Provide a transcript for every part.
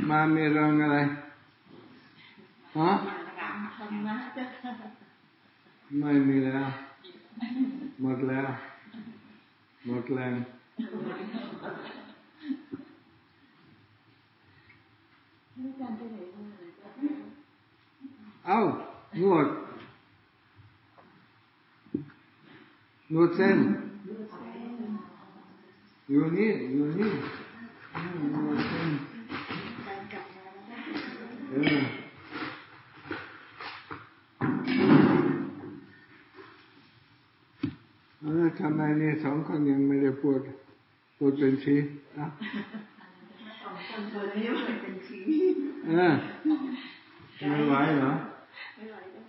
มามีเรื่องอะไรฮะไม่มีแล้วหมดแล้วหมดแรงเอ้านวดเส้นอยู่นี่นวดเส้นทำไมนี่สองคนยังไม่ได้พูดเป็นชี้นะสองคนตัวนี้เป็นชี้ไม่ไหวเหรอไม่ไหวแล้ว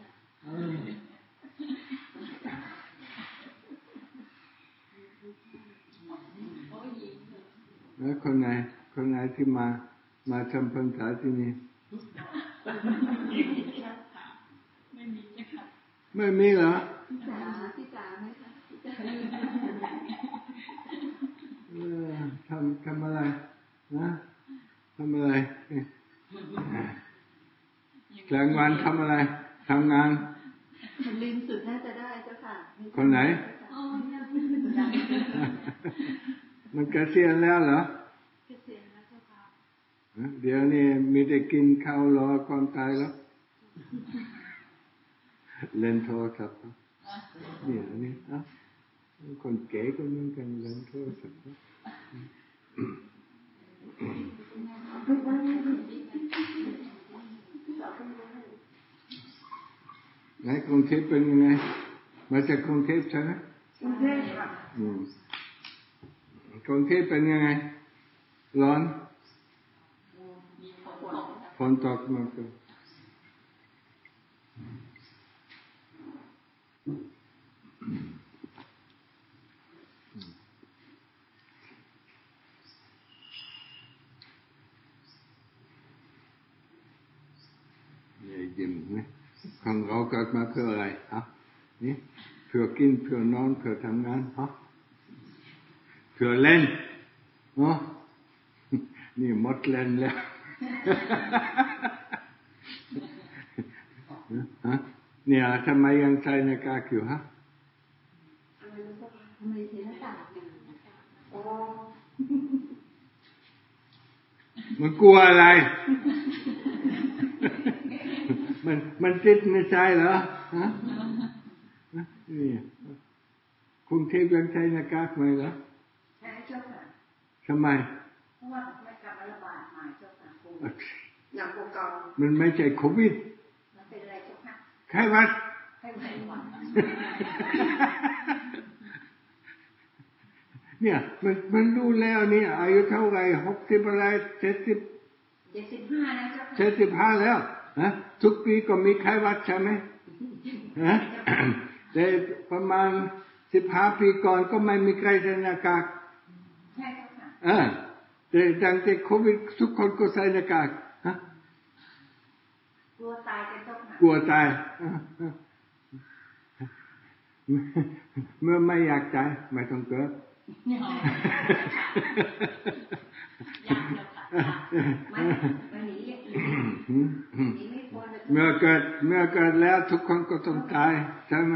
แล้วคนไหนที่มาทำพรรษาที่นี่ไม่มีเหรอพี่จ๋าไหมคะทำอะไรนะทำอะไรกลางวันทำอะไรทำงานลินสุดน่าจะได้เจ้าค่ะคนไหนมันเกษียณแล้วเหรอเกษียณแล้วเจ้าค่ะเดี๋ยวนี้มีแต่กินข้าวรอความตายแล้วเล่นโทรศัพท์นี่คนเก๋ก็เหมือนกันเล่นโทรศัพท์ไหนกรุงเทพเป็นยังไงมาจากกรุงเทพใช่ไหมกรุงเทพค่ะกรุงเทพเป็นยังไงร้อนฝนตกมากเลยยิ้มนะของเราเกิดมาเพื่ออะไรนี่เพื่อกินเพื่อนอนเพื่อทำงานเพื่อเล่นนี่หมดเล่นแล้วเนี่ยทำไมยังใส่หน้ากากอยู่ทำไมใส่หน้ากากมันกลัวอะไรมันติดในใจเหรอนี่กรุงเทพยังใช้หน้ากากไหมเหรอใช่เจ้าค่ะทำไมเพราะว่าไม่กลับมาระบาดใหม่เจ้าค่ะอย่างโปรแกรมมันไม่ใช่โควิดมันเป็นอะไรเจ้าค่ะไข้หวัดเนี่ยมันรู้แล้วเนี่ยอายุเท่าไหร่60อะไร 75แล้วเจ้าค่ะ75แล้วทุกปีก็มีไข้หวัดใช่ไหมแต่ประมาณ15ปีก่อนก็ไม่มีใครใส่หน้ากากใช่เจ้าค่ะแต่ตั้งแต่โควิดทุกคนก็ใส่หน้ากากกลัวตายกันเจ้าค่ะกลัวตายเมื่อไม่อยากตายไม่ต้องเกิดเมื่อเกิดแล้วทุกคนก็ต้องตายใช่ไหม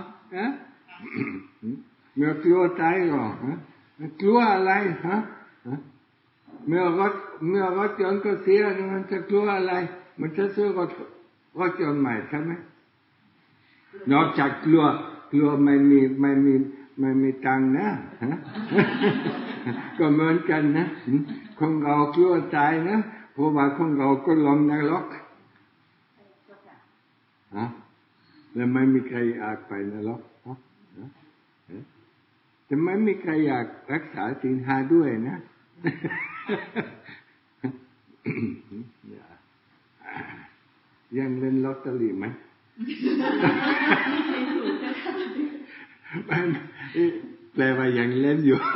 เมื่อกลัวตายก็กลัวอะไรเมื่อรถยนต์ก็เสียมันจะกลัวอะไรมันจะซื้อรถยนต์ใหม่ใช่ไหมนอกจากกลัวไม่มีตังค์นะก็เหมือนกันนะของเรากลัวตายนะเพราะว่าของเราก็ลงนรกแล้วไม่มีใครอยากไปนรกแต่ไม่มีใครอยากรักษาศีล5ด้วยนะยังเล่นลอตเตอรี่ไหมแปลว่ายังเล่นอยู่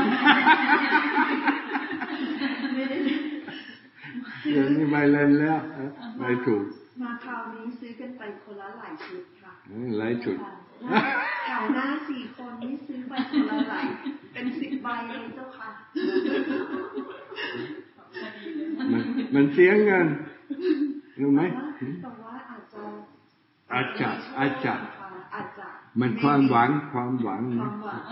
เดี๋ยวนี้ไม่เล่นแล้วไม่ถูกมาคราวนี้ซื้อกันไปคนละหลายชุดค่ะหลายชุดแถวหน้า4 คนนี่ซื้อไปคนละหลายเป็น10 ใบเลยเจ้าค่ะมันเสียเงินรู้ไหมแต่ว่าอาจจะมันความหวังนะความหวังนะ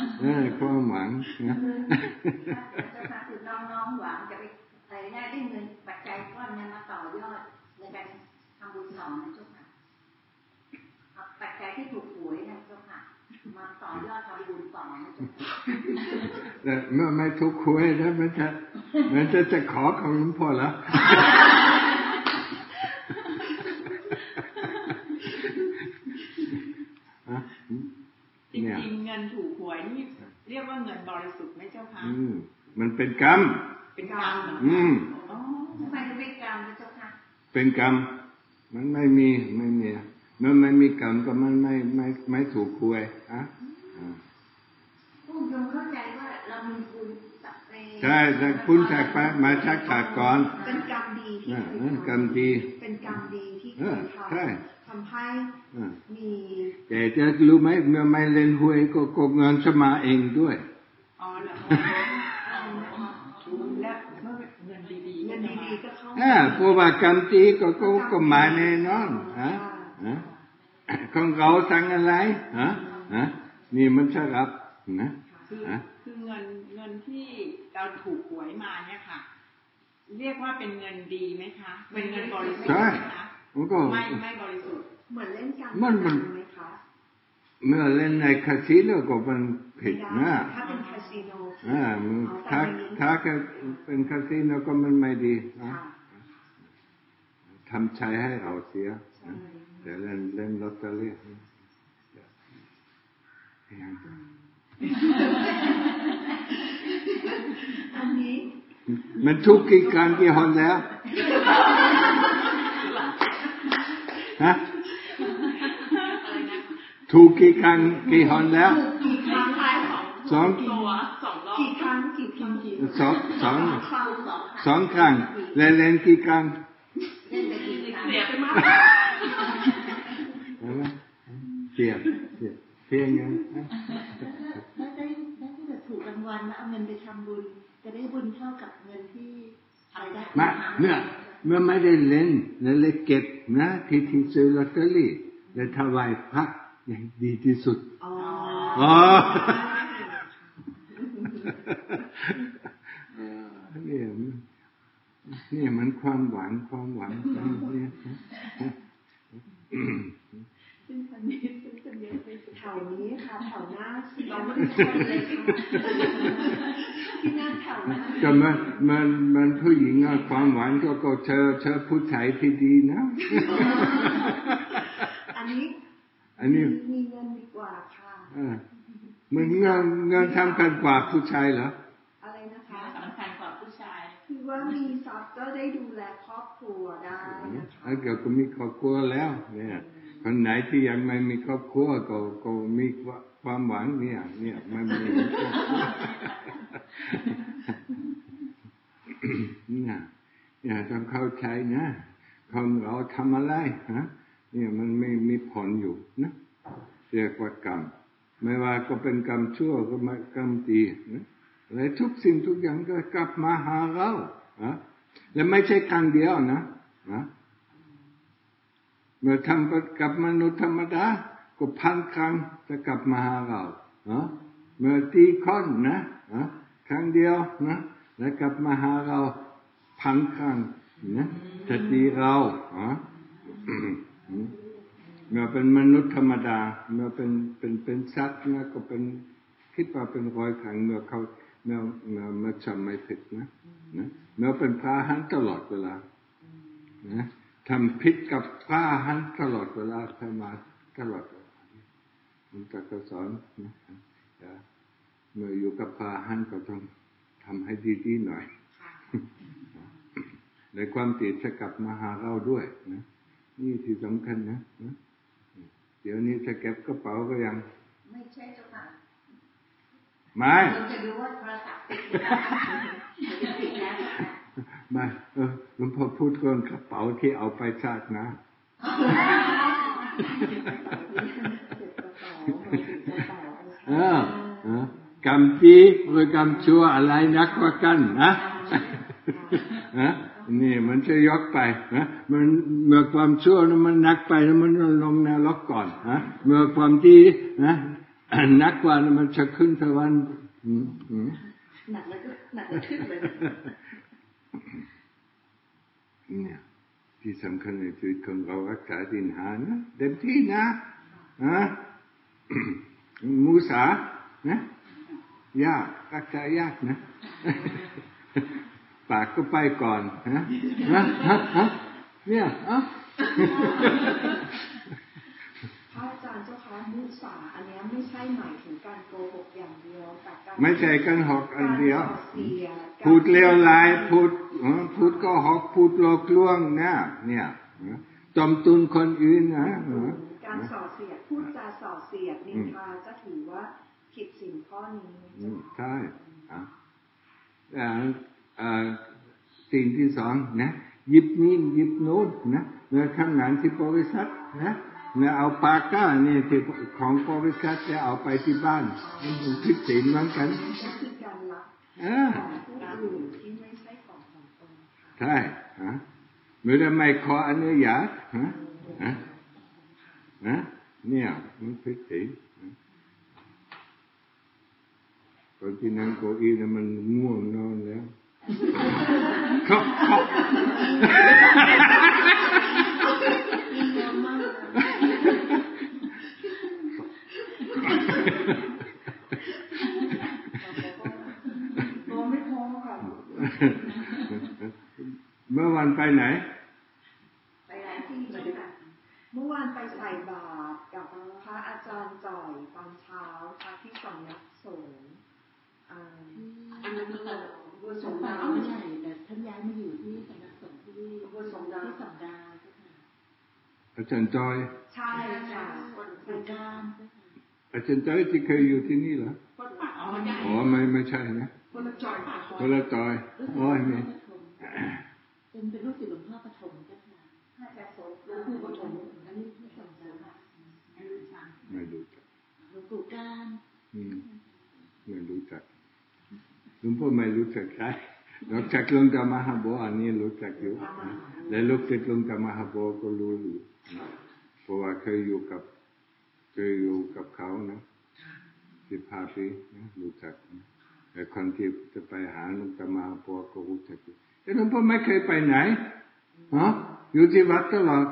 คือน้องหวังจะไปได้เงินปัจจัยก้อนนี้มาต่อยอดในการทำบุญต่อนะเจ้าค่ะปัจจัยที่ถูกหวยนะเจ้าค่ะมาต่อยอดทำบุญต่อนะเจ้าค่ะแต่เมื่อไม่ถูกหวยแล้วมันจะขอของหลวงพ่อแล้วจริงๆเงินถูกหวยนี่เรียกว่าเงินบริสุทธิ์ไหมเจ้าค่ะมันเป็นกรรมเป็นกรรมทำไมถึงเป็นกรรมเจ้าค่ะเป็นกรรมมันไม่มีเมื่อไม่มีกรรมก็มันไม่ถูกหวยผู้ยงเข้าใจว่าเรามีบุญใช่จากคุณจากไปมาจากศาสตร์ก่อนเป็นกรรมดีที่เคยทำกรรมดีเป็นกรรมดีที่เคยทำให้มีแต่จะรู้ไหมเมื่อไม่เล่นหวยก็เงินจะมาเองด้วยอ๋อเหรอและเมื่อเงินดีก็เข้าเพราะว่ากรรมดีก็มาแน่นอนของเราสั่งอะไรนี่มันจะรับนะคือเงินที่เราถูกหวยมาเนี่ยค่ะเรียกว่าเป็นเงินดีไหมคะเป็นเงินบริสุทธิ์ไหมคะไม่บริสุทธิ์เหมือนเล่นการพนันไหมคะเมื่อเล่นในคาสิโนก็มันผิดนะถ้าเป็นคาสิโนถ้าเป็นคาสิโนก็มันไม่ดีนะทำใจให้เราเสียแต่เล่นลอตเตอรี่อันนี้มันทุกกี่ครั้งกี่หนแล้วฮะถูกกี่ครั้งกี่หนแล้วสองครั้งเล่นกี่ครั้งเสียไปมากเสียเงินถ้าได้ถูกรางวัลแล้วเอาเงินไปทำบุญจะได้บุญเท่ากับเงินที่ได้เมื่อไม่ได้เล่นแล้วเลยเก็บนะที่ซื้อลอตเตอรี่แล้วถวายพระอย่างดีที่สุดนี่มันความหวังเนี่ยซึ่งคนนี้เป็นเยอะไปแถวนี้ค่ะแถวหน้าเราไม่ได้คนเลยค่ะที่นั่งแถวหน้าก็มันผู้หญิงความหวังก็เธอผู้ชายที่ดีนะอันนี้มีเงินดีกว่าค่ะมันเงินทำกันกว่าผู้ชายเหรออะไรนะคะสำคัญกว่าผู้ชายคือว่ามีทรัพย์ก็ได้ดูแลครอบครัวได้นะคะเกี่ยวกับมีครอบครัวแล้วเนี่ยคนไหนที่ยังไม่มีครอบครัวก็มีความหวังเนี่ยมันมีเนี่ยต้องเข้าใจนะคนเราทำอะไรเนี่ยมันไม่มีผลอยู่นะเรียกว่ากรรมไม่ว่าก็เป็นกรรมชั่วก็ไม่กรรมดีนะและทุกสิ่งทุกอย่างก็กลับมาหาเราและไม่ใช่ครั้งเดียวนะเมื่อทำกับมนุษย์ธรรมดาก็1,000 ครั้งจะกลับมาหาเราเมื่อตีคนนะครั้งเดียวนะแล้วกลับมาหาเรา1,000 ครั้งนะจะตีเราเมื่อเป็นมนุษย์ธรรมดาเมื่อเป็นสัตว์นะก็เป็นคิดว่าเป็น100 ครั้งเมื่อจำไม่ผิดนะเมื่อเป็นพระอรหันต์ตลอดเวลานะทำผิดกับพระอรหันต์ตลอดเวลาทำมาตลอดเวลามันก็สอนนะเมื่ออยู่กับพระอรหันต์ก็ต้องทำให้ดีๆหน่อยในความติดจะกลับมาหาเราด้วยนะนี่ที่สำคัญนะเดี๋ยวนี้จะเก็บกระเป๋าก็ยังไม่ใช่เจ้าค่ะไม่จะรู้ว่าโทรศัพท์ติดแล้วไม่หลวงพ่อพูดเรื่องกระเป๋าที่เอาไปชาตินะกรรมดีหรือกรรมชั่วอะไรนักกว่ากันนะนี่มันจะยกไปมันเมื่อความชั่วมันหนักไปแล้วมันลงนรกก่อนเมื่อความดีหนักกว่ามันจะขึ้นสวรรค์หนักแล้วก็หนักขึ้นเลยเนี่ยที่สำคัญในชีวิตของเรารักษาศีลห้านะเต็มที่นะมุสานะยากรักษายากนะปากก็ไปก่อนเนี่ยพระอาจารย์เจ้าคะมุสาอันนี้ไม่ใช่หมายถึงการโกหกอย่างเดียวแต่การไม่ใช่การหกอันเดียวพูดเลวร้ายพูดก็หกพูดหลอกลวงนะเนี่ยจมตุนคนอื่นนะการส่อเสียดพูดจาส่อเสียดนินทาจะถือว่าผิดศีลข้อนี้ใช่สิ่งที่สองนะหยิบนี่หยิบโน้ตนะเมื่อทำงานที่บริษัทนะเมื่อเอาปากกาเนี่ยที่ของบริษัทจะเอาไปที่บ้านมันผิดศีลเหมือนกันคือการลักของผู้อื่นที่ไม่ใช่ของตนใช่เมื่อไม่ขออนุญาตเนี่ยมันผิดศีลคนที่นั่งเก้าอี้นั้นมันง่วงนอนแล้วเมื่อวันไปไหนไปหลายที่เลยค่ะเมื่อวานไปใส่บาตรกับพระอาจารย์จ่อยตอนเช้าที่สำนักสงฆ์อันนั้นก็บัวสงดาวใหญ่แต่ท่านย้ายมาอยู่ที่สำนักสงฆ์ที่บัวสงดาวที่สำดาอาจารย์จอยใช่ค่ะเป็นการอาจารย์จอยที่เคยอยู่ที่นี่เหรออ๋อไม่ใช่นะคนละจอยคนละจอยอ๋อไม่เป็นลูกศิษย์หลวงพ่อปฐมเจ้าค่ะถ้าจะโสดหลวงปู่ปฐมอันนี้ที่สำดาไม่รู้จักหลวงปู่ก้านไม่รู้จักหลวงพ่อไม่รู้จักใครนอกจากหลวงตามหาบัวอันนี้รู้จักอยู่และลูกศิษย์หลวงตามหาบัวก็รู้อยู่เพราะว่าเคยอยู่กับเขานะ15 ปีนะรู้จักแต่คนที่จะไปหาหลวงตามหาบัวก็รู้จักอยู่แต่หลวงพ่อไม่เคยไปไหนอยู่ที่วัดตลอด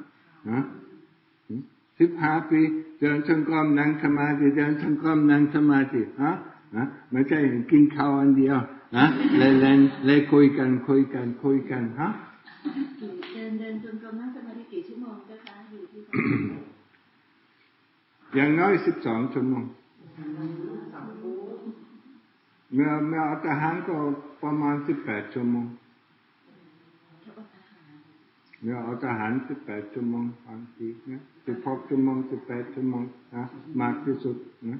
15 ปีเดินจงกรมนั่งสมาธิเดินจงกรมนั่งสมาธิไม่ใช่กินข้าวอันเดียวเลยคุยกันเดินจงกรมนั่งสมาธิกี่ชั่วโมงเจ้าคะอยู่ที่อย่างน้อย12 ชั่วโมงเมื่อเอาทหารก็ประมาณ18 ชั่วโมงเมื่อเอาทหาร18 ชั่วโมงบางทีนะ16 ชั่วโมง18 ชั่วโมงนะมากที่สุดนะ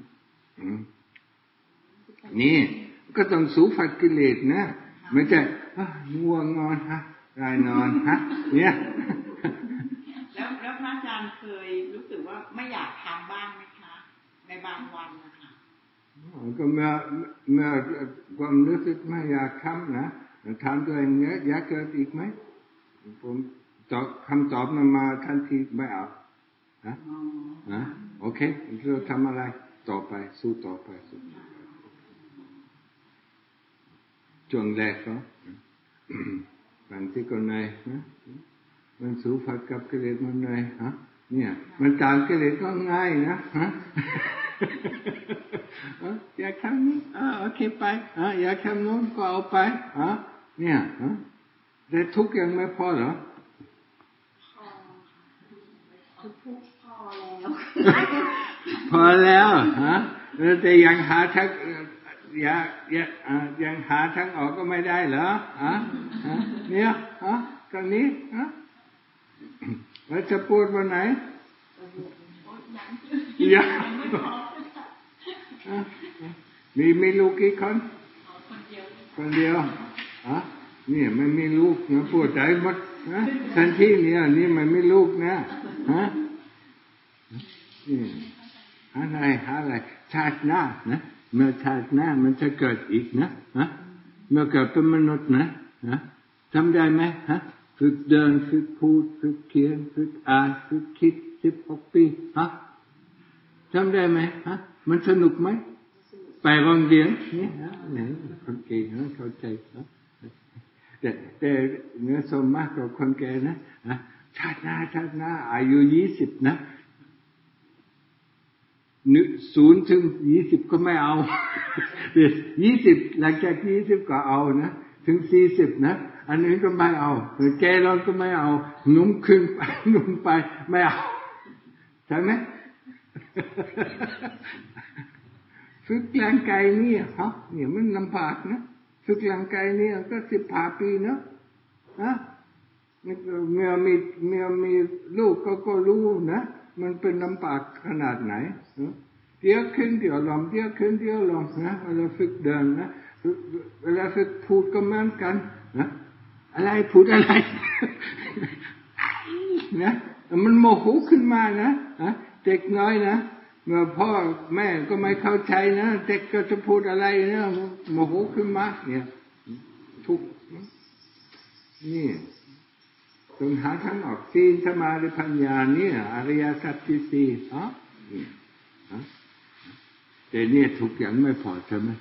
นี่ก็ต้องสู้ฝัดกิเลสนะไม่ใช่ง่วงนอนได้นอนเนี่ยแล้วพระอาจารย์เคยรู้สึกว่าไม่อยากทำบ้างไหมคะในบางวันนะคะก็เมื่อความรู้สึกไม่อยากทำนะทำตัวเองเนี่ยอยากเกิดอีกไหมผมคำตอบนั้นมาทันทีไม่เอาโอเคเราทำอะไรต่อไปสู้ต่อไปช่วงแรกก็บางที่ก็เหนื่อยมันสู้ฝัดกับกิเลสมันเหนื่อยเนี่ยมันตามกิเลสก็ง่ายนะอยากทำนี้โอเคไปอยากทำโน้นก็เอาไปเนี่ยแต่ทุกอย่างไม่พอเหรอพอแล้วแต่ยังหาทางยังหาทางออกก็ไม่ได้เหรอเนี่ยตรงนี้แล้วจะพูดวันไหนยังมีลูกกี่คนคนเดียวนี่ไม่มีลูกนะพูดใจหมดทันทีเนี่ยนี่ไม่มีลูกนะอะไรชาติหน้านะเมื่อชาติหน้ามันจะเกิดอีกนะเมื่อเกิดเป็นมนุษย์นะนะทำได้ไหมฮะฝึกเดินฝึกพูดฝึกเขียนฝึกอ่านฝึกคิด16 ปีฮะทำได้ไหมฮะมันสนุกไหมไปโรงเรียนนี่ฮะไหนคนเก่งนะเข้าใจนะแต่เนื้อสมมากกว่าคนแก่นะชาติหน้าอายุ20นะ0 ถึง 20ก็ไม่เอา20หลังจาก20ก็เอานะถึง40นะอันนี้ก็ไม่เอาแก่แล้วก็ไม่เอาหนุ่มขึ้นไปหนุ่มไปไม่เอาใช่ไหมฝึกร่างกายนี่ฮะเนี่ยมันลำบากนะฝึกร่างกายนี่ก็15 ปีนะเมื่อมีลูกก็รู้นะมันเป็นลำบากขนาดไหนเดี๋ยวขึ้นเดี๋ยวลงเดี๋ยวขึ้นเดี๋ยวลงนะเวลาฝึกเดินนะเวลาฝึกพูดก็เหมือนกันนะอะไรพูดอะไรนะมันโมโหขึ้นมานะเด็กน้อยนะเมื่อพ่อแม่ก็ไม่เข้าใจนะเด็กก็จะพูดอะไรนะโมโหขึ้นมาเนี่ยทุกนี่ต้องหาทางออกศีลสมาธิปัญญาเนี่ยอริยสัจที่4แต่เนี่ยทุกอย่างไม่พอใช่ไหม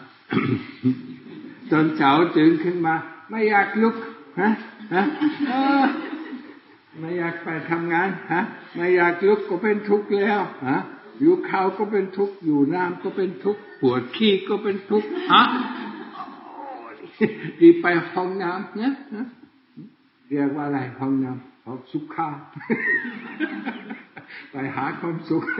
ตอนเช้าตื่นขึ้นมาไม่อยากลุกไม่อยากไปทำงานไม่อยากลุกก็เป็นทุกข์แล้วอยู่ข้าวก็เป็นทุกข์อยู่น้ำก็เป็นทุกข์ปวดขี้ก็เป็นทุกข์ดีไปห้องน้ำนะเรียกว่าอะไรห้องน้ำห้องสุขาไปหาความสุข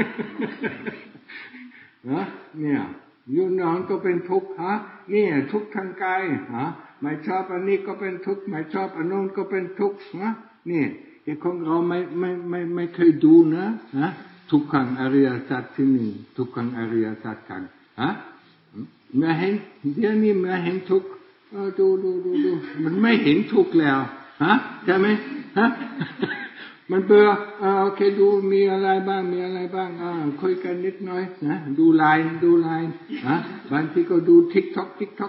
เนี่ยอยู่นอนก็เป็นทุกข์นี่ทุกข์ทางกายไม่ชอบอันนี้ก็เป็นทุกข์ไม่ชอบอันโน้นก็เป็นทุกข์นี่ไอ้ของเราไม่เคยดูนะทุกขังอริยสัจที่1ทุกขังอริยสัจกันเมื่อเห็นเดี๋ยวนี้เมื่อเห็นทุกข์ดูมันไม่เห็นทุกข์แล้วใช่ไหมมันเบื่อโอเคดูมีอะไรบ้างคุยกันนิดหน่อยนะดูไลน์บางทีก็ดู TikTok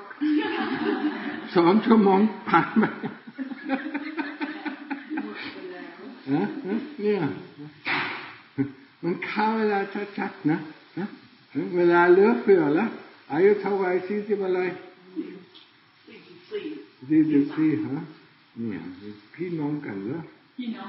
2 ชั่วโมงผ่านไปเนี่ยมันเข้าเวลาชัดๆนะเวลาเหลือเฟือแล้วอายุเท่าไหร่40อะไร44เนี่ยพี่น้องกันเหรอพี่น้อง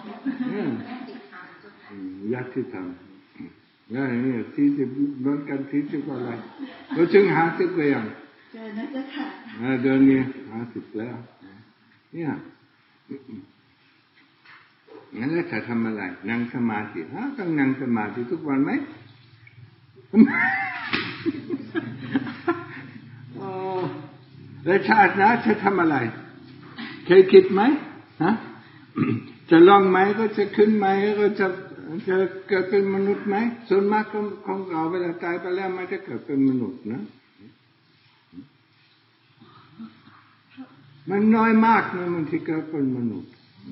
ญาติธรรมเนี่ย40เหมือนกัน40อะไรแล้วถึง50ก็ยังเจอนะเจ้าค่ะเดือนนี้50แล้วเนี่ยงั้นแล้วจะทำอะไรนั่งสมาธิต้องนั่งสมาธิทุกวันไหมแล้วชาติหน้าจะทำอะไรเคยคิดไหมจะลองไหมก็จะขึ้นไหมก็จะเกิดเป็นมนุษย์ไหมส่วนมากของเราเวลาตายไปแล้วไม่ได้เกิดเป็นมนุษย์นะมันน้อยมากนะมันที่เกิดเป็นมนุษย์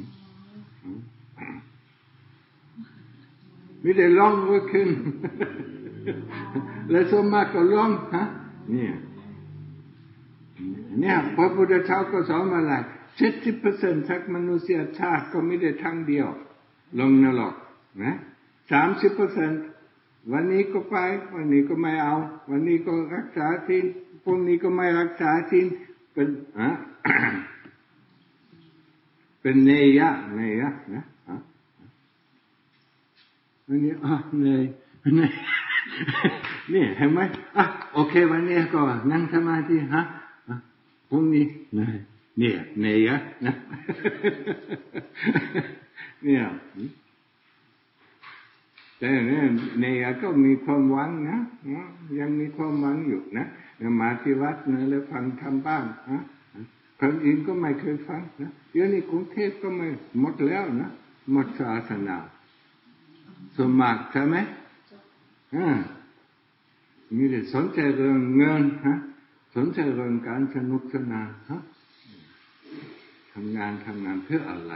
ไม่ได้ร้องก็ขึ้นและส่วนมากก็ร้องเนี่ยพระพุทธเจ้าก็สอนมาหลาย 70% จากมนุษยชาติก็ไม่ได้ทางเดียวลงนรกนะ 30% วันนี้ก็ไปวันนี้ก็ไม่เอาวันนี้ก็รักษาศีลพรุ่งนี้ก็ไม่รักษาศีลเป็นเนยะนะวันนี้นี่เห็นไหมโอเควันนี้ก็นั่งสมาธิพรุ่งนี้เนี่ยเนยะนะเนี่ยแต่เนี่ยเนยะก็มีความหวังนะยังมีความหวังอยู่นะมาที่วัดนะแล้วฟังธรรมบ้างคนอื่นก็ไม่เคยฟังนะเดี๋ยวนี้กรุงเทพก็ไม่หมดแล้วนะหมดศาสนาสมัครใช่ไหมมีแต่สนใจเรื่องเงินสนใจเรื่องการสนุกสนานทำงานเพื่ออะไร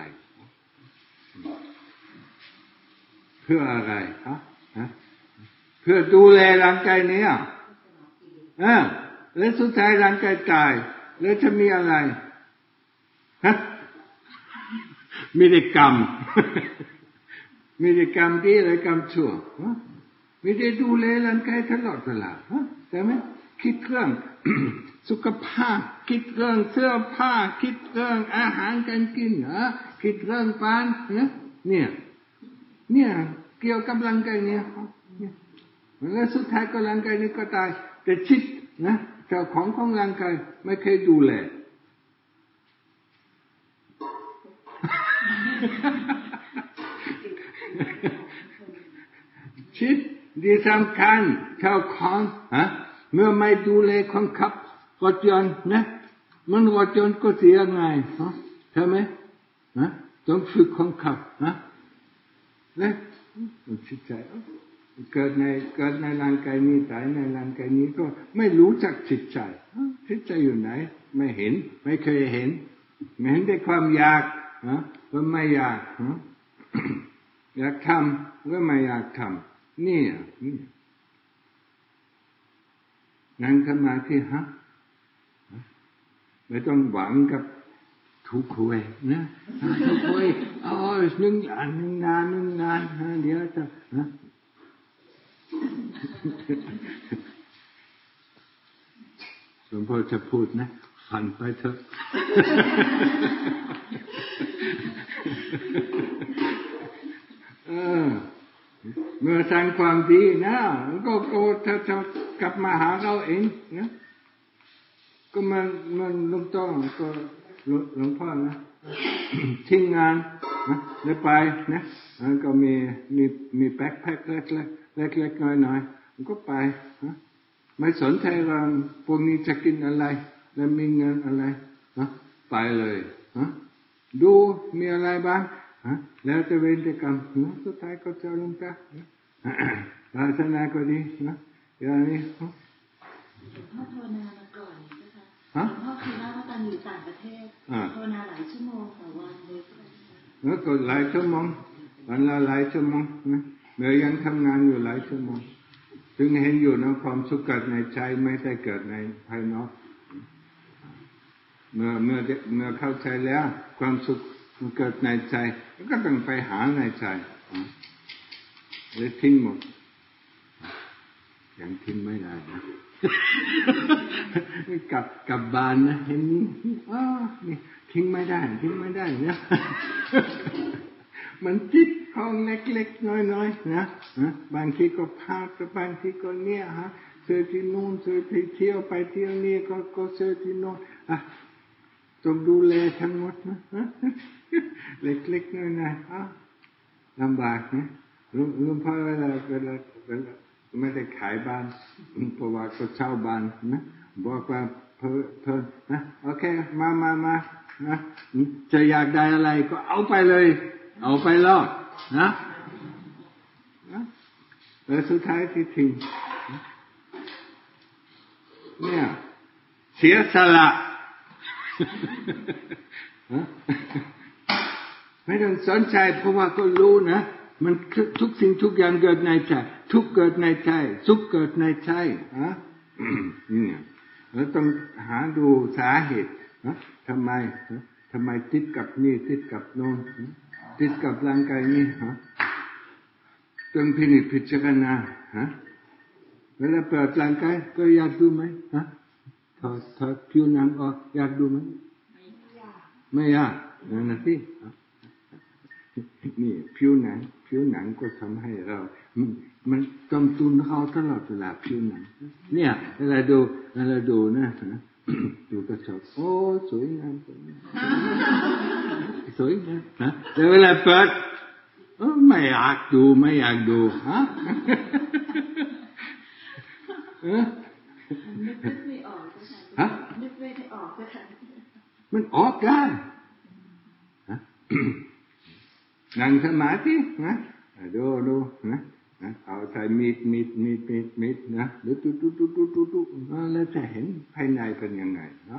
เพื่ออะไรเพื่อดูแลร่างกายนี้แล้วสุดท้ายร่างกายตายแล้วจะมีอะไรมีแต่กรรมมีแต่กรรมดีหรือกรรมชั่วไม่ได้ดูแลร่างกายตลอดเวลาใช่ไหมคิดเรื่อง สุขภาพคิดเรื่องเสื้อผ้าคิดเรื่องอาหารการกินคิดเรื่องบ้านเนี่ยเกี่ยวกับร่างกายเนี่ยแล้วสุดท้ายก็ร่างกายนี้ก็ตายแต่จิตนะเจ้าของร่างกายไม่เคยดูแลจิตที่สำคัญเจ้าของเมื่อไม่ดูแลคนขับรถยนต์นะมันรถยนต์ก็เสียไงใช่ไหมต้องฝึกคนขับแล้วจิตใจเกิดในร่างกายนี้ตายในร่างกายนี้ก็ไม่รู้จักจิตใจอยู่ไหนไม่เห็นไม่เคยเห็นไม่เห็นได้ความอยากก็ไม่อยากอยากทำก็ไม่อยากทำนี่นั่งสมาธิไม่ต้องหวังกับถูกหวยนะถูกหวยหนึ่งนานเดี๋ยวจะหลวงพ่อจะพูดนะฝันไปเถอะเมื่อสร้างความดีนะก็ถ้ากลับมาหาเราเองนะก็มันลงต้องก็หลวงพ่อนะทิ้งงานนะแล้วไปนะก็มีแบ็คแพ็คเล็กน้อยๆก็ไปไม่สนใจว่าพวกนี้จะกินอะไรและมีเงินอะไรไปเลยดูมีอะไรบ้างแล้วจะเว้นแต่กรรมสุดท้ายก็จะลงตาศาสนาก็ดีอย่างนี้หลวงพ่อภาวนามาก่อนนะคะหลวงพ่อเคยเล่าว่าตอนอยู่ต่างประเทศภาวนาหลายชั่วโมงต่อวันเลยก็หลายชั่วโมงวันละหลายชั่วโมงนะเมื่อยังทำงานอยู่หลายชั่วโมงถึงเห็นอยู่นะความสุขเกิดในใจไม่ได้เกิดในภายนอกเมื่อเข้าใจแล้วความสุขมันเกิดในใจก็ต้องไปหาในใจเลยทิ้งหมดยังทิ้งไม่ได้นะกลับบ้านนะเห็นนี่นี่ทิ้งไม่ได้เนี่ยมันจิตของเล็กๆน้อยๆนะบางทีก็พาไปบางทีก็เนี่ยซื้อที่นู่นซื้อที่เที่ยวไปเที่ยวนี่ก็ซื้อที่โน่นต้องดูแลทั้งหมดนะเล็กๆน้อยๆลำบากนะลุงพ่อเวลาไม่ได้ขายบ้านเพราะว่าก็เช่าบ้านนะบอกว่าเพิ่นนะโอเคมานะจะอยากได้อะไรก็เอาไปเลยเอาไปลอกนะแล้วสุดท้ายที่ทิ้งเนี่ยเสียสละไม่ต้องสนใจเพราะว่าก็รู้นะมันทุกสิ่งทุกอย่างเกิดในใจทุกเกิดในใจสุขเกิดในใจเนี่ยแล้วต้องหาดูสาเหตุทำไมติดกับนี่ติดกับโน่นติดกับร่างกายนี่ต้องพิจารณาเวลาเปิดร่างกายก็อยากดูไหมถอดผิวหนังออกอยากดูไหมไม่อยากนั่นนะที่นี่ผิวหนังก็ทำให้เรามันจมตุนเขาตลอดเวลาผิวหนังเนี่ยเวลาดูนะดูก็ชอบโอ้สวยงามสวยนะแต่เวลาเปิดไม่อยากดูนึกไม่ออกค่ะนึกไม่ออกค่ะมันออกได้นั่งสมาธินะดูนะเอาใจมีดนะดูแล้วจะเห็นภายในเป็นยังไงนะ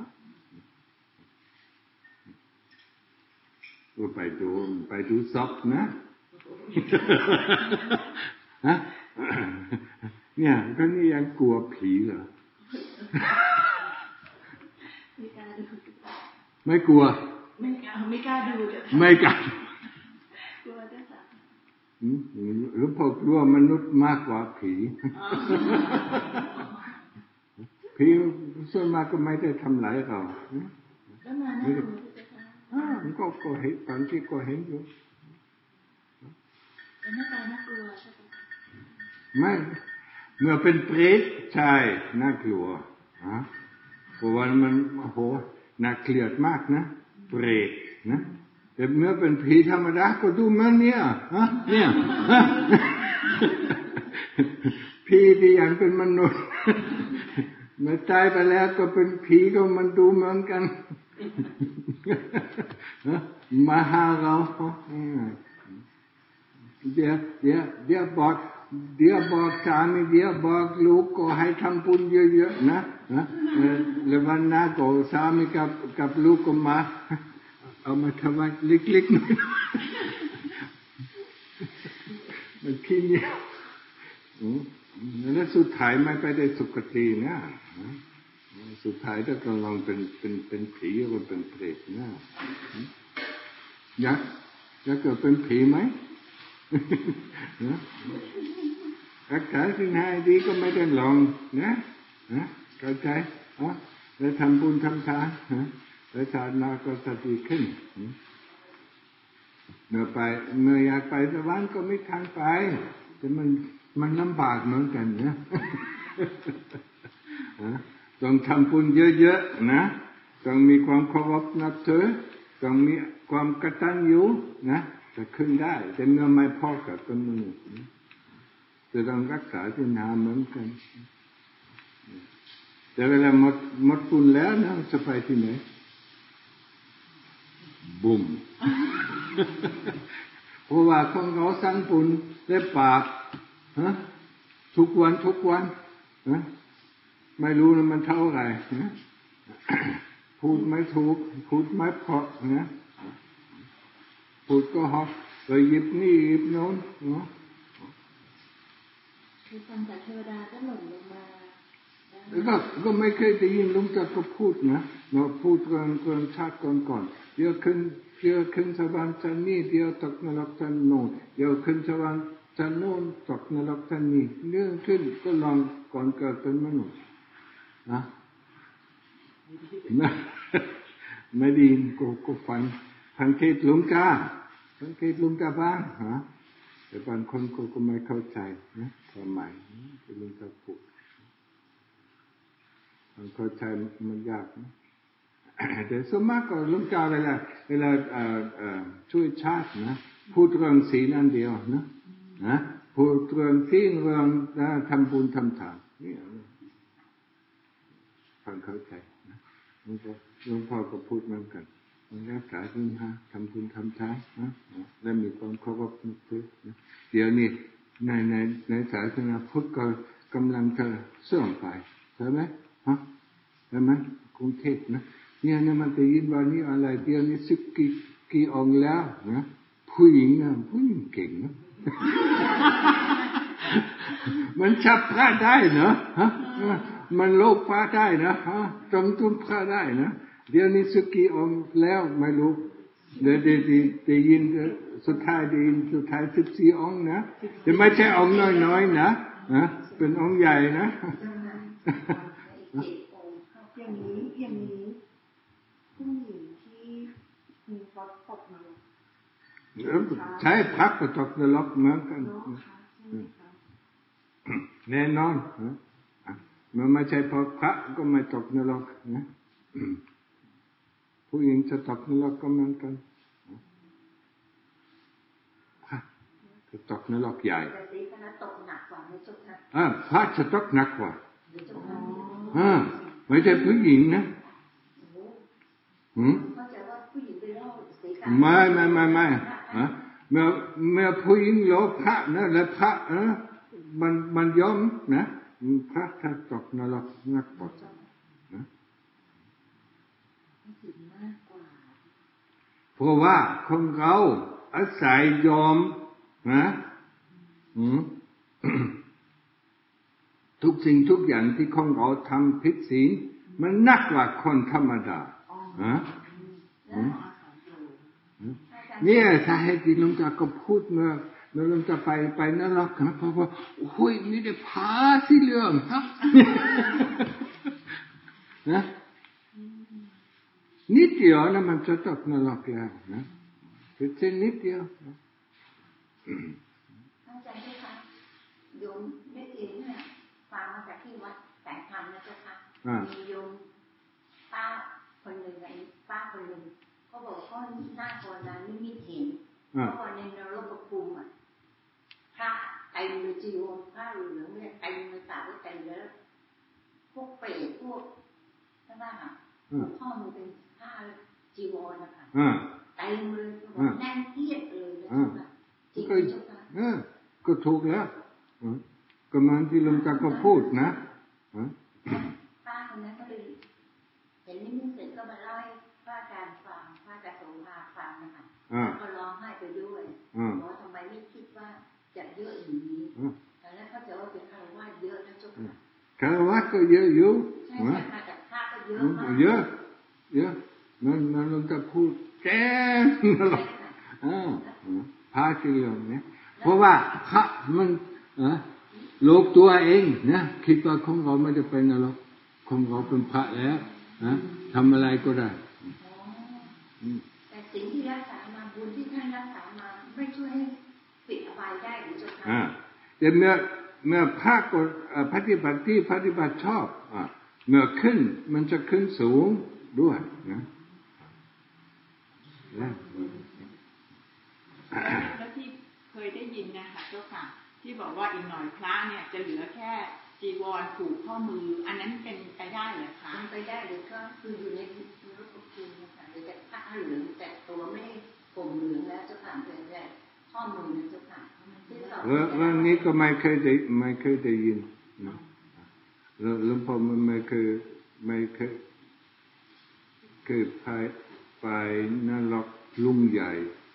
ไปดูศพนะเนี่ยก็นี่ยังกลัวผีเหรอไม่กลัวไม่กล้าดูเจ้าค่ะไม่กล้ากลัวเจ้าค่ะหรือพอกลัวมนุษย์มากกว่าผีผีส่วนมากก็ไม่ได้ทำร้ายเราแล้วมาน่ากลัวเจ้าค่ะมันก็เห็นบางทีก็เห็นอยู่แล้วหน้าตาน่ากลัวใช่ไหมไม่เมื่อเป็นเปรตใช่น่ากลัวเพราะว่ามันโอ้โหน่าเกลียดมากนะเปรตนะแต่เมื่อเป็นผีธรรมดาก็ดูเหมือนเนี่ยผีที่ยังเป็นมนุษย์เมื่อตายไปแล้วก็เป็นผีก็มันดูเหมือนกันมาหาเราเดี๋ยวบอกสามีเดี๋ยวบอกลูกก็ให้ทำบุญเยอะๆนะแล้ววันหน้าก็สามีกับลูกก็มาเอามาทำอะไรเล็กๆหน่อยมันขี้เหนียวแล้วสุดท้ายไม่ไปได้สุคตินะสุดท้ายถ้าลองเป็นผีก็เป็นเปรตนะอยากเกิดเป็นผีไหมรักษาศีลห้าดีก็ไม่ได้ลองนะเข้าใจแล้วทำบุญทำทานแล้วชาติหน้าก็จะดีขึ้นเมื่ออยากไปสวรรค์ก็ไม่ทางไปแต่มันลำบากเหมือนกันนะต้องทำบุญเยอะๆนะต้องมีความเคารพนับถือต้องมีความกตัญญูนะจะขึ้นได้แต่เมื่อไม่พอกับเป็นมนุษย์จะต้องรักษาศีลห้าเหมือนกันแต่เวลาหมดบุญแล้วนะจะไปที่ไหนบุ้มเพราะว่าของเราสร้างบุญได้บาปทุกวันไม่รู้นะมันเท่าไหร่พูดไม่ถูกพูดไม่เพราะนะพูดก็ฮอกเลยหยิบนี่หยิบโน้นคือฟังแต่เทวดาก็หล่นลงมาก็ไม่เคยได้ยินลุงจักก็พูดนะเราพูดกันชาติก่อนเดี๋ยวขึ้นสวรรค์ชั้นนี้เดี๋ยวตกนรกชั้นโน้นเดี๋ยวขึ้นสวรรค์ชั้นโน้นตกนรกชั้นนี้เรื่องขึ้นก็ลองก่อนเกิดเป็นมนุษย์นะไม่ดีก็ฟังเทศลุงกาบ้างแต่บางคนก็ไม่เข้าใจนะความหมายที่ลุงกาพูดมันเข้าใจมันยากนะแต่ส่วนมากก็ลุงกาเวลาช่วยชาตินะพูดเรื่องศีลอันเดียวนะพูดเรื่องศีลเรื่องทำบุญทำทานนี่ฟังเข้าใจนะหลวงพ่อก็พูดเหมือนกันรักษาศีลห้าทำบุญทำทานนะและมีความเคารพนับถือนะเดี๋ยวนี้ในศาสนาพุทธก็กำลังจะเสื่อมไปใช่ไหมใช่ไหมกรุงเทพนะเนี่ยมันจะยินว่านี่อะไรเดียวนี้10 กี่องค์แล้วนะผู้หญิงเก่งนะมันจับพระได้เนาะมันโลกพระได้นะจมตุ้มพระได้นะเดี๋ยวนี้10 กี่องค์แล้วไม่รู้เดี๋ยวได้ยินสุดท้าย14 องค์นะแต่ไม่ใช่องค์น้อยๆนะเป็นองค์ใหญ่นะอย่างนี้ผู้หญิงที่มีพระตกนรกใช่พระก็ตกนรกเหมือนกันแน่นอนมันไม่ใช่พระก็ไม่ตกนรกนะผู้หญิงจะตกนรกก็เหมือนกันพระจะตกนรกใหญ่แต่สีคณะตกหนักกว่าในจุดนะพระจะตกหนักกว่าไม่ใช่ผู้หญิงนะเข้าใจว่าผู้หญิงเป็นโรคสีกาไม่เมื่อผู้หญิงโลภะนะแล้วพระมันยอมนะพระถ้าตกนรกหนักกว่านะเพราะว่าของเราอาศัยยอมนะทุกสิ่งทุกอย่างที่ของเราทำผิดศีลมันหนักกว่าคนธรรมดาแเนี่ยสาเหตุที่หลวงตาก็พูดเมื่อหลวงตาไปนรกนะเพราะว่าโอ้ยนี่ได้พาสีเหลืองครับนะนิดเดียวนะมันจะตกนรกแล้วนะคือแค่นิดเดียวอาจารย์เจ้าค่ะโยมได้ยินเนี่ยฟังมาจากที่วัดแสงธรรมนะเจ้าค่ะมีโยมป้าคนหนึ่งกับป้าคนหนึ่งเขาบอกเขาหน้าคนนั้นไม่มีเห็นเพราะว่าในนรกภูมิพระเต็มเลยจีวรผ้าเหลืองเนี่ยเต็มเลยตากไว้เต็มเลยพวกเปรตพวกนั่นแหละค่ะพ่อมันเป็นผ้าจีวรนะคะเต็มเลยแน่นเอียดเลยจริงไหมเจ้าค่ะก็ถูกแล้วก็มันที่หลวงตาก็พูดนะป้าคนนั้นก็เลยเห็นนิมิตเสร็จก็มาเล่าให้พระอาจารย์ฟังพระอาจารย์โสภาฟังนะคะก็ร้องไห้ไปด้วยบอกทำไมไม่คิดว่าจะเยอะอย่างนี้แต่แล้วเขาจะว่าเป็นคารวะเยอะนะเจ้าค่ะคารวะก็เยอะอยู่ใช่ค่ะแต่พระก็เยอะมากเยอะนั่นหลวงตาพูดแจ้งหรอกพระที่เรื่องเนี่ยเพราะว่าพระมันโลกตัวเองนะคิดว่าของเราไม่ได้เป็นนรกของเราเป็นพระแล้วนะทำอะไรก็ได้แต่สิ่งที่รักษามาบุญที่ท่านรักษามาไม่ช่วยให้ปิดอบายได้หรือเจ้าค่ะแต่เมื่อพระก็ปฏิบัติชอบเมื่อขึ้นมันจะขึ้นสูงด้วยนะแล้วที่เคยได้ยินนะคะเจ้าค่ะที่บอกว่าอีกหน่อยพระเนี่ยจะเหลือแค่จีวรผูกข้อมืออันนั้นเป็นไปได้เหรอคะเป็นไปได้หรือก็คืออยู่ในรูปภูมินะคะแต่ผ้าเหลืองแต่ตัวไม่ได้ผมเหลืองแล้วเจ้าค่ะแต่ข้อมือนะเจ้าค่ะวันนี้ก็ไม่เคยได้ยินนะหลวงพ่อมันไม่เคยไปนรกลุงใหญ่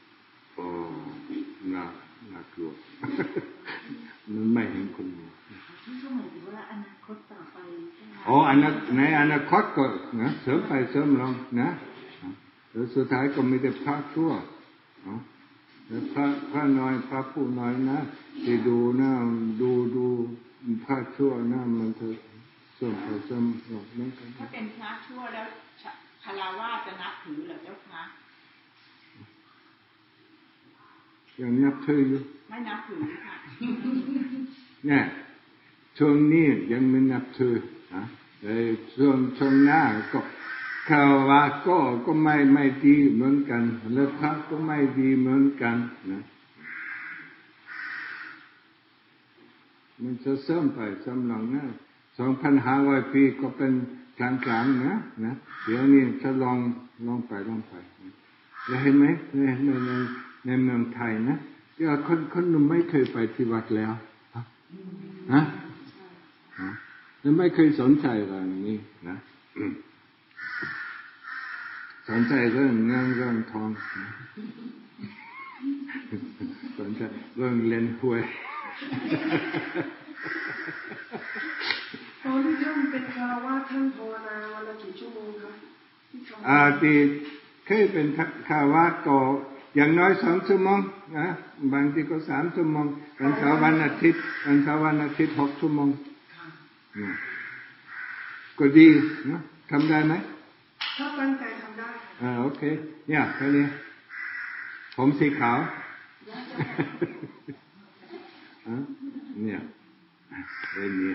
น่ากลัวมันไม่เห็นคนนี้ที่ก็หมายถึงว่าอนาคตต่อไปในอนาคตก็นะเสริมไปเสริมลงนะแล้วสุดท้ายก็ไม่ได้พระชั่วแล้วพระน้อยพระผู้น้อยนะที่ดูนะดูพระชั่วนะมันจะเสริมไปเสริมลงนั่นกันถ้าเป็นพระชั่วแล้วคฤหัสถ์จะนับถือเหรอเจ้าคะยังนับถืออยู่ไม่นับถือค่ะเนี่ยช่วงนี้ยังไม่นับถือช่วงหน้าก็คารวะก็ไม่ดีเหมือนกันและพระก็ไม่ดีเหมือนกันนะมันจะเสริมไปเสริมลงนะ 2,500 ปีก็เป็นกลางๆนะเดี๋ยวนี้จะลองไปแล้วเห็นไหมในเมืองไทยนะคนหนุ่มไม่เคยไปที่วัดแล้วแล้วไม่เคยสนใจเรื่องนี้นะสนใจเรื่องเงินเรื่องทองสนใจเรื่องเล่นหวยตอนที่ท่านเป็นคารวะท่านภาวนาวันละกี่ชั่วโมงครับที่เคยเป็นคารวะก็อย่างน้อย2 ชั่วโมงนะบางทีก็3 ชั่วโมงวันเสาร์วันอาทิตย์6 ชั่วโมงก็ดีนะทำได้ไหมถ้าตั้งใจทำได้โอเคเนี่ยแค่นี้ผมสีขาวเนี่ยเรื่องนี้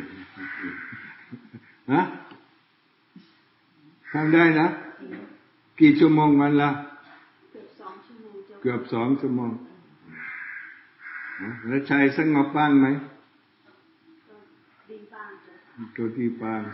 ทำได้นะกี่ชั่วโมงวันละเกือบ2 ชั่วโมงแล้วใจสงบบ้างไหมก็ดีบ้าง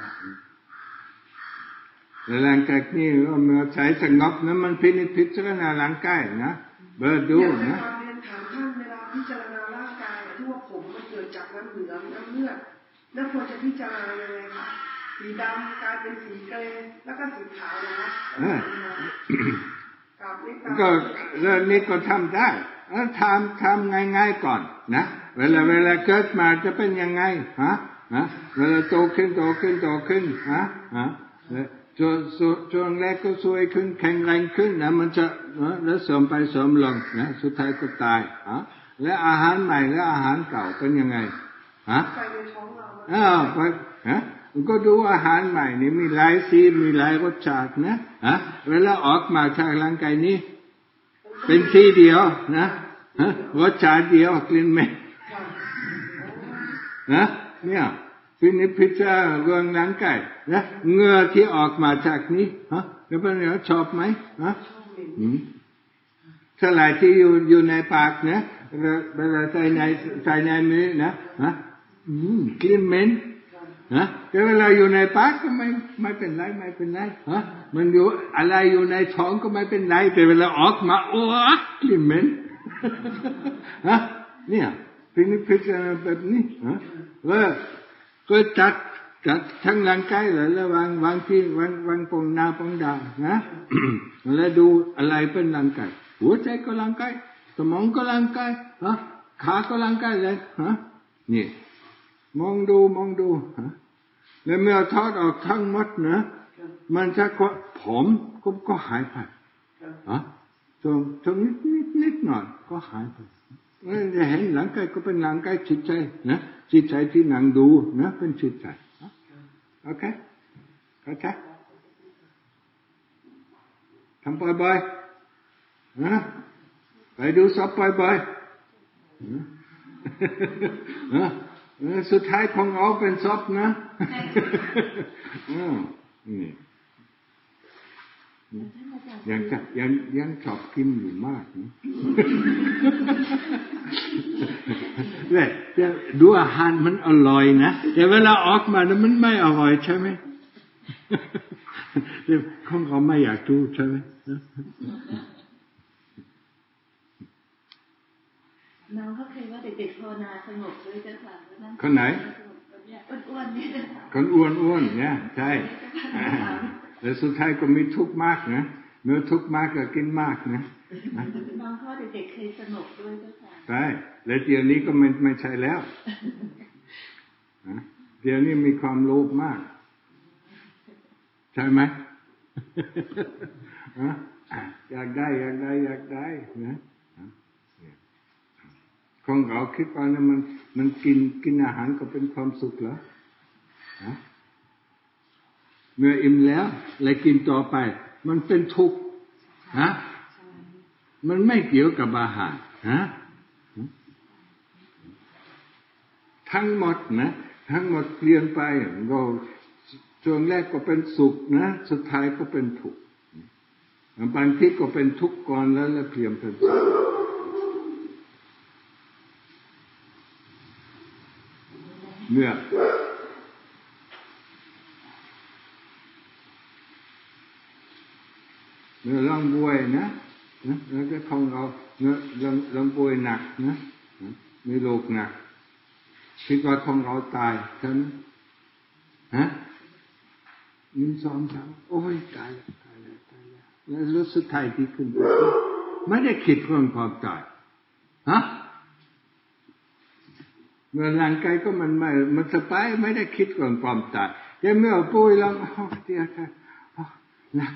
แล้วหลังจากนี้เมื่อใจสงบนั้นมันพิจารณาร่างกายนะเบิดดูนะถามท่านเวลาพิจารณาร่างกายที่ว่าผมมันเกิดจากน้ำเหลืองน้ำเลือดแล้วควรจะพิจารณายังไงคะสีดำกลายเป็นสีเกรย์แล้วก็สีขาวนะก็เรื่องนี้ก็ทำได้ทำง่ายๆก่อนนะเวลาเกิดมาจะเป็นยังไงเวลาโตขึ้นช่วงแรกก็สวยขึ้นแข็งแรงขึ้นนะมันจะแล้วเสริมไปเสริมลงนะสุดท้ายก็ตายและอาหารใหม่และอาหารเก่าเป็นยังไงไปในท้องเราไปก็ดูอาหารใหม่นี่มีหลายสีมีหลายรสชาตินะเวลาออกมาจากร่างกายนี้เป็นสีเดียวนะรสชาติเดียวกลิ่นเหม็นเนี่ยพิจารณาเรื่องร่างกายนะเหงื่อที่ออกมาจากนี้แล้วเป็นไงชอบไหมสลายที่อยู่ในปากนะเวลาใส่ในมือนะกลิ่นเหม็นแต่เวลาอยู่ในปากก็ไม่เป็นไรมันอยู่อะไรอยู่ในท้องก็ไม่เป็นไรแต่เวลาออกมาโอ้กลิ่นเหม็นเนี่ยพิจารณาแบบนี้ก็จัดทั้งร่างกายแล้ววางที่วางปงหน้าปงดาวนะแล้วดูอะไรเป็นร่างกายหัวใจก็ร่างกายสมองก็ร่างกายขาก็ร่างกายเลยนี่มองดูแล้วเมื่อทอดออกทั้งหมดนะมันจะก็ผมก็หายไปตรงนิดหน่อยก็หายไปจะเห็นร่างกายก็เป็นร่างกายจิตใจนะจิตใจที่นั่งดูนะเป็นจิตใจโอเคทำบ่อยๆนะไปดูศพบ่อยๆสุดท้ายของเราเป็นศพนะยังชอบกินอยู่มากนะเนี่ยดูอาหารมันอร่อยนะแต่เวลาออกมานะมันไม่อร่อยใช่ไหมของเขาไม่อยากดูใช่ไหมน้องเขาเคยว่าเด็กๆภาวนาสงบด้วยเจ้าค่ะคนไหนอ้วนๆนี่คนอ้วนๆเนี่ยใช่แล้วสุดท้ายก็มีทุกข์มากนะเมื่อทุกข์มากก็กินมากนะน้องพ่อเด็กๆเคยสงบด้วยเจ้าค่ะใช่แล้วเดี๋ยวนี้ก็ไม่ใช่แล้วเดี๋ยวนี้มีความโลภมากใช่ไหมอยากได้นะของเราคิดว่านะมันกินอาหารก็เป็นความสุขเหรอเมื่ออิ่มแล้วเลยกินต่อไปมันเป็นทุกข์มันไม่เกี่ยวกับอาหารทั้งหมดนะทั้งหมดเปลี่ยนไปเราช่วงแรกก็เป็นสุขนะสุดท้ายก็เป็นทุกข์บางทีก็เป็นทุกข์ก่อนแล้วเปลี่ยนเป็นสุขเมื่อลองป่วยนะแล้วก็ของเราลองป่วยหนักนะมีโรคหนักคิดว่าของเราตายใช่ไหม1 2 3โอ้ยตายแล้วรู้สึกไทยที่ขึ้นไม่ได้คิดเรื่องความตายเมื่อร่างกายก็มันสบายไม่ได้คิดเรื่องความตายแต่เมื่อป่วยแล้วเดี๋ยวหนัก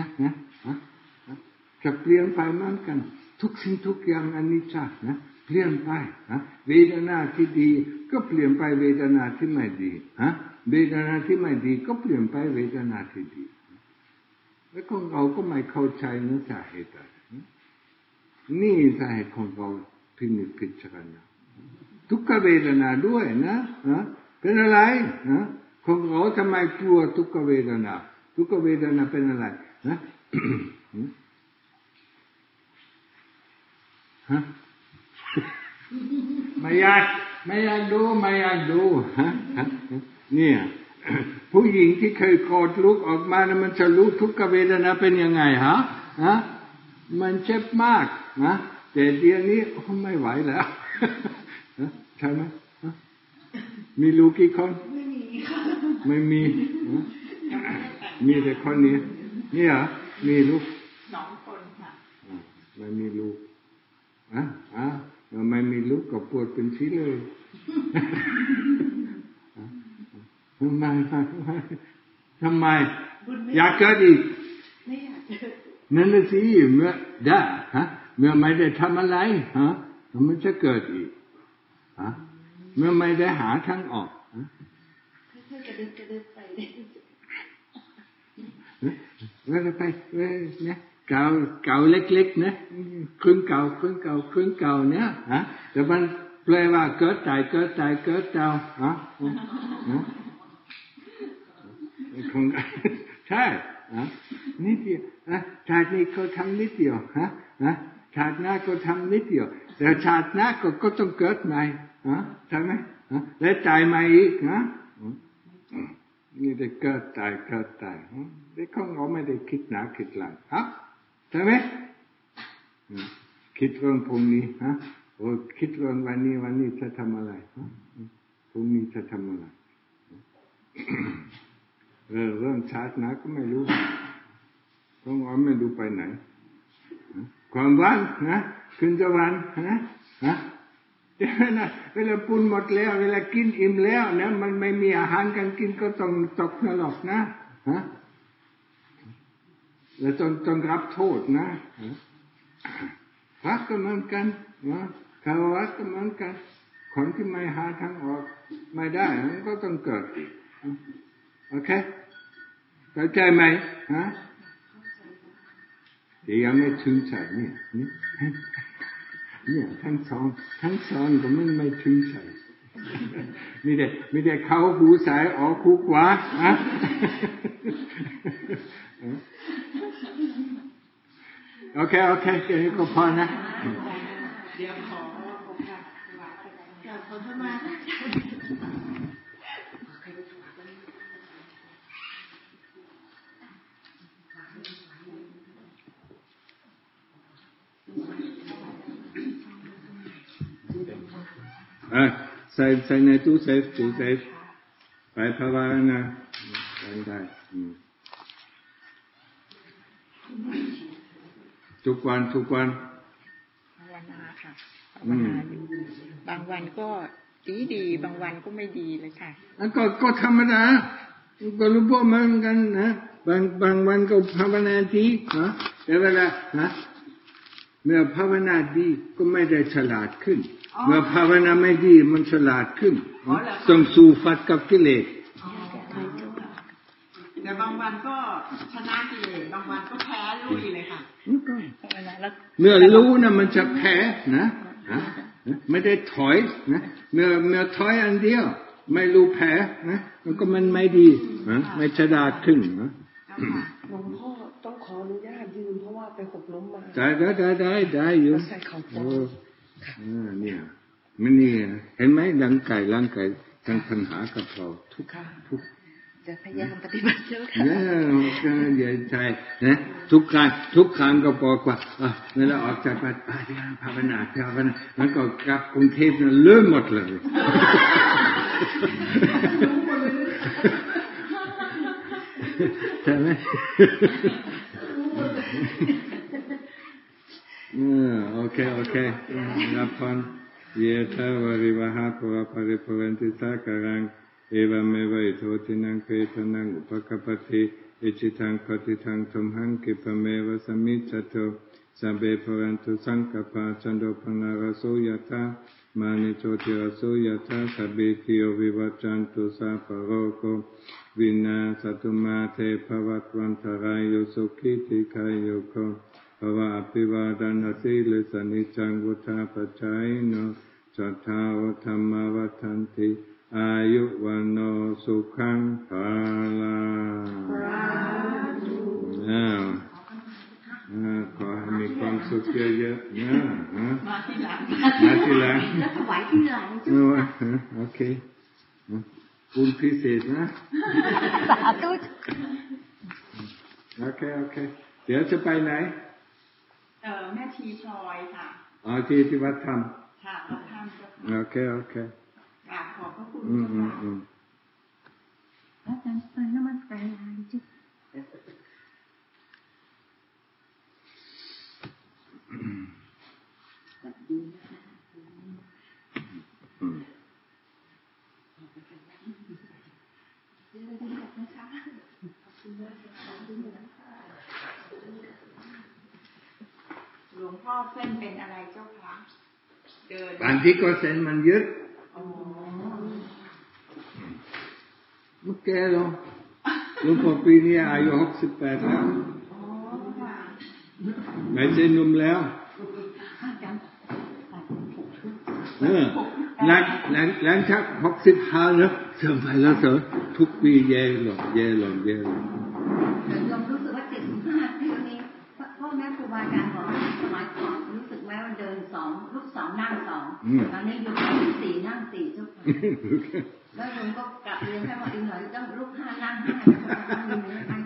จะเปลี่ยนไปเหมือนกันทุกสิ่งทุกอย่างอนิจจ์นะเปลี่ยนไปเวทนาที่ดีก็เปลี่ยนไปเวทนาที่ไม่ดีเวทนาที่ไม่ดีก็เปลี่ยนไปเวทนาที่ดีแล้วของเราก็ไม่เข้าใจนะสาเหตุนี่สาเหตุของเราพิจารณาทุกขเวทนาด้วยนะเป็นอะไรของเราทำไมกลัวทุกขเวทนาเป็นอะไรนะไม่อยากดูเนี่ยผู้หญิงที่เคยโกรธลุกออกมานะมันจะรู้ทุกขเวทนาเป็นยังไงมันเจ็บมากนะแต่เดี๋ยวนี้ไม่ไหวแล้วใช่ไหมมีลูกกี่คนไม่มีมีแต่คนนี้นี่เหรอมีลูก 2 คนค่ะไม่มีลูกไม่มีลูกก็ปวดเป็นชิ้นเลยทำไมอยากเกิดอีกไม่อยากเกิดนั่นสิเมื่อได้ฮะเมื่อไม่ได้ทำอะไรฮะมันจะเกิดอีกฮะเมื่อไม่ได้หาทางออกค่อยๆกระดึ๊บไปเวลาไปเนี่ยเก่าเล็กๆนะครึ่งเก่าเนี่ยฮะแต่มันแปลว่าเกิดตายฮะใช่นิดเดียวชาตินี้เขาทำนิดเดียวชาติหน้าก็ทำนิดเดียวแต่ชาติหน้าก็ต้องเกิดใหม่ใช่ไหมและตายใหม่อีกนี่ได้เกิดตายได้ของเราไม่ได้คิดหนาคิดหลังใช่ไหมคิดเรื่องพรุ่งนี้คิดเรื่องวันนี้จะทำอะไรพรุ่งนี้จะทำอะไรเรื่องชาติหน้าก็ไม่รู้ของเราไม่รู้ไปไหนความว่างขึ้นจะวันเวลาปุนหมดแล้วเวลากินอิ่มแล้วนะมันไม่มีอาหารการกินก็ต้องตกนรกนะแล้วต้องรับโทษนะพระก็เหมือนกันคารวะก็เหมือนกันคนที่ไม่หาทางออกไม่ได้มันก็ต้องเกิดโอเคเข้าใจไหมที่ยังไม่ถึงใจเนี่ยทั้งสองก็ไม่ถึงใจมีแต่เข้าหูซ้ายออกหูขวาโอเคแค่นี้ก็พอนะเดี๋ยวขอเข้ามาใส่ในตู้เซฟไปภาวนาได้ทุกวันภาวนาค่ะภาวนาอยู่บางวันก็ดีบางวันก็ไม่ดีเลยค่ะก็ธรรมดาก็รู้พวกมันกันนะบางวันก็ภาวนาดีแต่เวลาเมื่อภาวนาดีก็ไม่ได้ฉลาดขึ้นเมื่อภาวนาไม่ดีมันฉลาดขึ้นต้องสู้ฟัดกับกิเลสแต่บางวันก็ชนะกิเลสบางวันก็แพ้ลุยเลยค่ะเมื่อรู้นะมันจะแพ้นะไม่ได้ถอยนะเมื่อถอยอันเดียวไม่รู้แพ้นะมันไม่ดีไม่ฉลาดขึ้นนะหลวงพ่อต้องขออนุญาตยืนเพราะว่าไปหกล้มมาได้อยู่ใส่เขาปเนี่ยมันนี่เห็นไหมร่างกายทั้งปัญหากับเราทุกจะพยายามปฏิบัติเจ้าค่ะเนี่ยใช่นะทุกครั้งก็บอกว่าเวลาออกจากบ้านภาวนามันก็กลับกรุงเทพนั่นเลื่อนหมดเลยใช่ไหมโอเครับพรเยธาวริวหาภวะปริภวันติสาการังเอวเมวัยโทตินังเปตนังอุปกปติอิจิตังปฏิทังทุมหังกิปเมวะสมิจจโตสัพเพภวันตุสังกัปปะจันโดปนารโสยถามานิโชติรโสยถาสัพพิติโยวิวัจจันตุสัพพะโรโควินาศตุมาเตภวัตวันตรายโยสุขิติกายโยโกภวะอภิวาทนาสีลิสนิจังวุธาปัจจายโนจัตตารธรรมวัฏันติอายุวันโนสุขังภาลังขอให้มีความสุขเยอะๆนะมาทีหลังแล้วถวายที่หลังจุ๊บโอเคคุณพิเศษนะสาธุโอเคเดี๋ยวจะไปไหนแม่ชีพลอยค่ะที่วัดธรรมค่ะวัดธรรมโอเคกราบขอบพระคุณอาจารย์ไปนมัสการจุ๊บดีนะคะเดี๋ยวเราจะบอกนะคะขอบคุณมากค่ะลวงพ่อเส้นเป็นอะไรเจ้าคะเดินบางทีก็เส้นมันยึดมันแก่แล้วหลวงพ่อปีนี้อายุ68แล้วไม่ใช่หนุ่มแล้วหลังจาก65แล้วเสื่อมไปแล้วเถอะทุกปีแย่ลงลองรู้สึกว่า75ปีนี้พ่อแม่ครูบาอาจารย์บอกสมัยก่อนรู้สึกแม้ว่าเดิน2ลุก2นั่ง2ตอนนี้อยู่4นั่ง4เจ้าค่ะแล้วโยมก็กลับเรียนให้มาอีกหน่อยต้องลุก5นั่ง5แล้วก็ต้องมี